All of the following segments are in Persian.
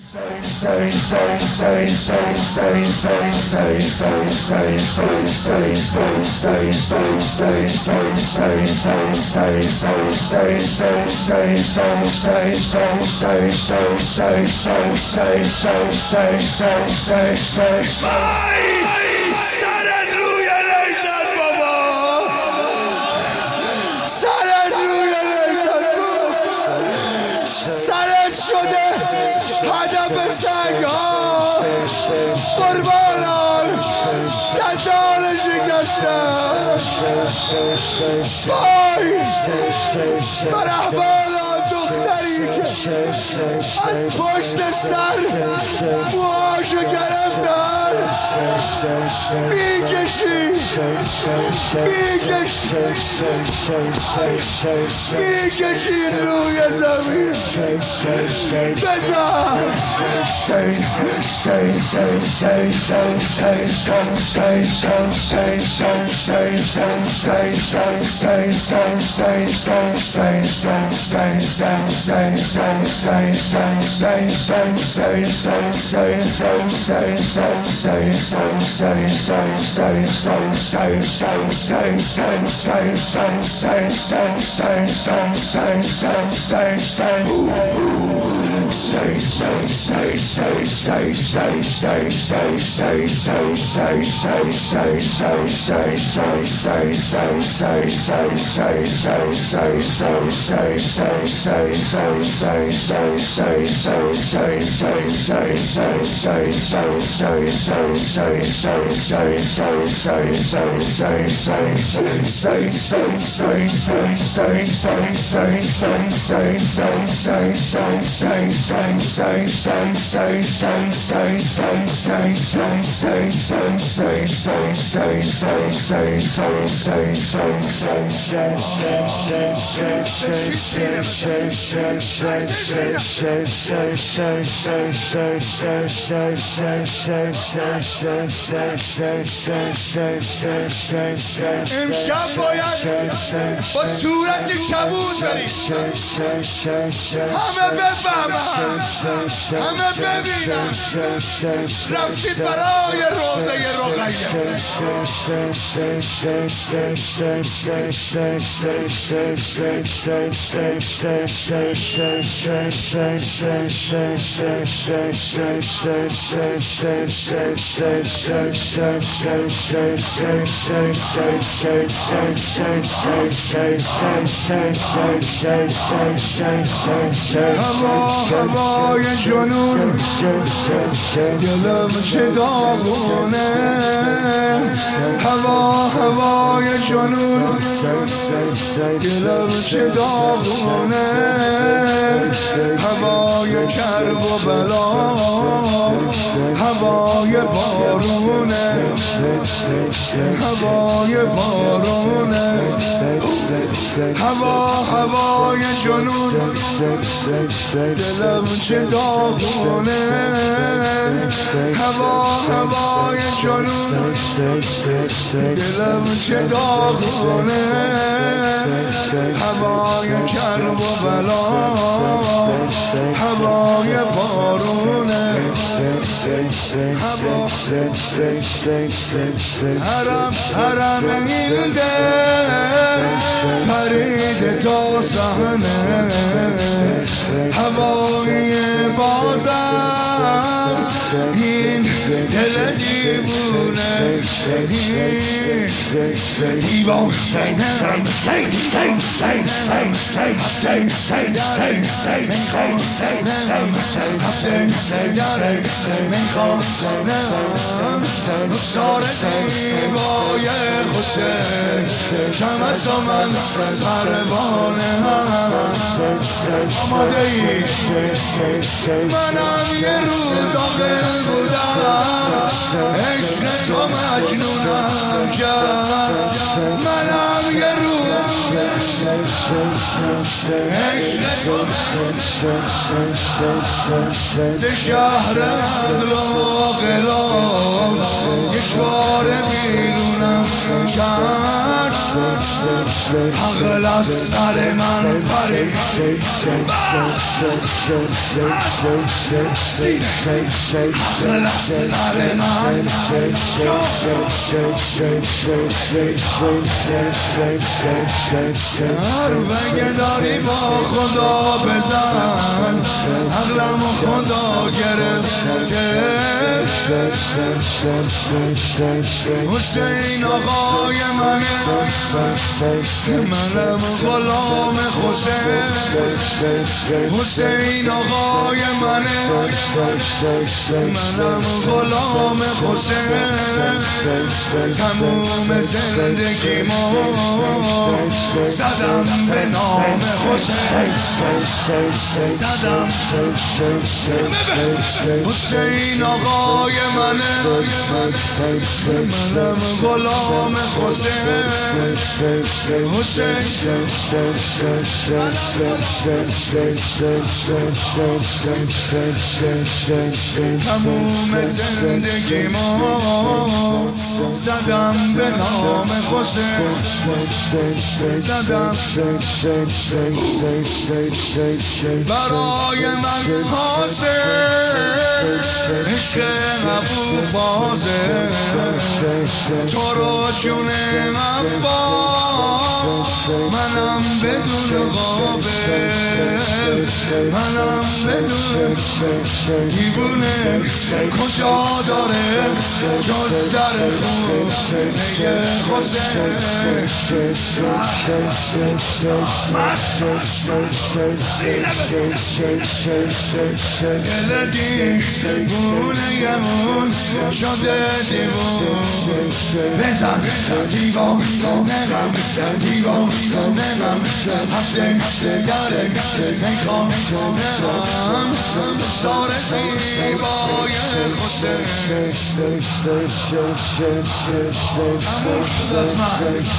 هدف سنگ‌ها قربانان دندان شکسته وای بر احوال دختری که از پشت سر موهاشو گرفتن میکشی روی زمین بزن امشب باید با صورت کبود بریم همه بفهمن همه ببینن رفتی برای روزه رقیه هوای جنون دلم چه داغونه هوای جنون دلم چه داغونه هوای کرب و بلا هوای بارونه هوای بارونه هوای جنون دلم چه داغونه هوای جنون دلم چه داغونه هوای کرب و بلا هوای بارونه حرم این دل پرید تا صحنه هوای بازم این دل دیوونه دیوان سار زیبای حسین شمس و من پروانه آماده ای منم یه روز آخر بودم عشق تو مجنونم کرد منم یه روز عشق تو ز شهر اغلاق یک باره بیرونم کرد عقل از سر من پرید عقل از سر من حرفه داری با خدا بزن عقلم خدا گرفته حسین آقای منه منم غلام حسین حسین آقای منه منم غلام حسین تموم زندگیمو زدم به نام حسین زدم حسین آقای منه منم غلام حسین حسین تموم زندگیمو زدم به نام حسین زدم برای من حسین عشق ابو فاضل تو رو جون عباس منم بدون قابل منم بدون دیوونه کجا داره جز در خونه حسین دل دیوونه یمون شده دیوون بزن دیوانه من دیوانه من هفته داره میخوام نمم سار زیبای حسین همون شد از من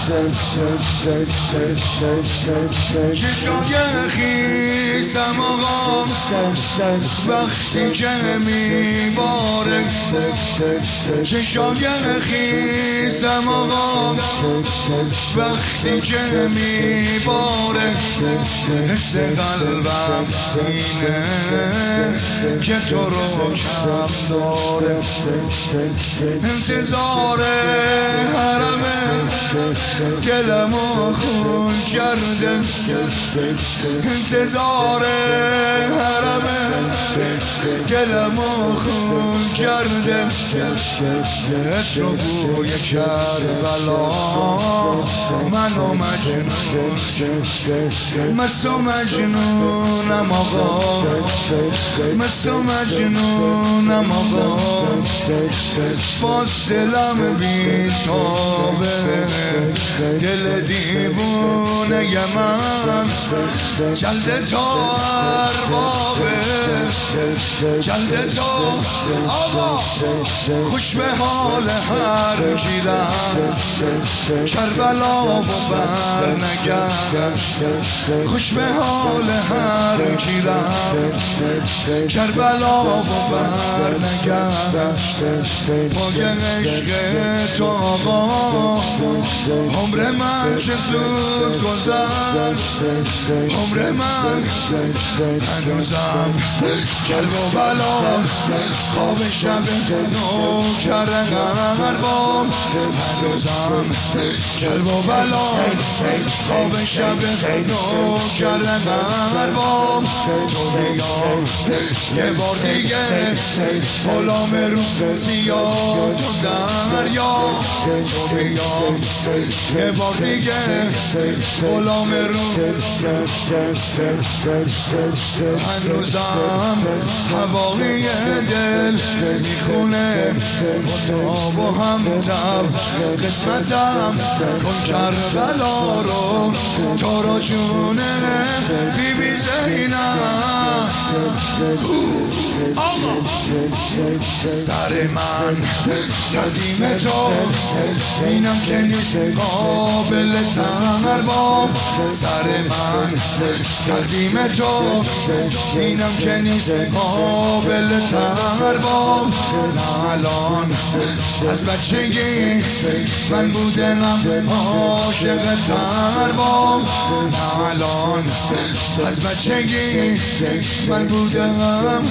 چشای خیسم آقا وقتی که میباره چشای خیسم آقا وقتی که میباره حس قلبم اینه که تو رو کم داره انتظار حرمه دلمو خون کرده انتظار حرمه دلمو خون کرده عطر و بوی کربلا منو مجنون مست و مجنونم آقا مست و مجنونم آقا باز دلم بیتابه دل دیوونه من جلد تا اربابه جلد تا آقا خوش به حال هر کی رفت کربلا و بر نگشت خوش به حال هر کی رفت کربلا و بر نگشت پای عشق تو آقا عمر من چه زود گذشت عمر من هنوزم جلب و بلا خواب شب نو کردن ارباب هنوزم جلب و بلا خواب شب نو کردن ارباب تو بیام یه بار دیگه غلام رو سیاه تو دریا تو بیام یه بار دیگه غلام رو هنوزم هوای دل میخونه با هم تب قسمتم کن کربلا رو تو رو جونه بیبی زینب سر من تقدیم تو اینم که نیست قابل تربام سر من تقدیم تو اینم که نیست قابل تربام نه الان از بچگی من بودم عاشق تربام نه الان از بچگی من بودم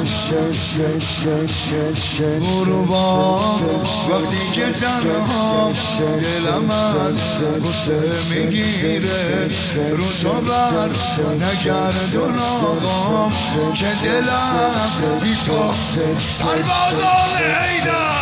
غروبا وقتی که تنها دلم از غصه میگیره رو تو بر نگردون آقام که دلم بی تو سربازان ایدر